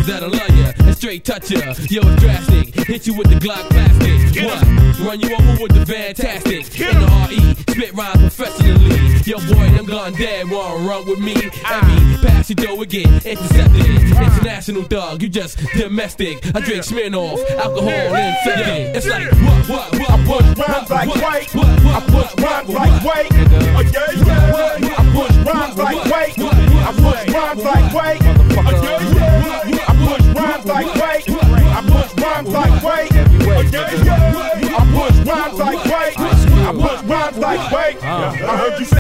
that'll love ya and straight touch ya. Yo, it's drastic, hit you with the Glock plastic. What? Run you over with the fantastic. In the RE, spit rhymes professionally. Yo, boy, them gone dead, wanna run with me? Emmy, pass your dough again, intercepted. International thug, you just domestic. I drink Smirnoff, alcohol infected. It's like, what? I push rhymes like weight. I push rhymes like weight. I push rhymes like weight. I push rhymes like weight. I push rhymes like weight. I push rhymes like weight. I push rhymes like weight. I push rhymes like weight. I heard you say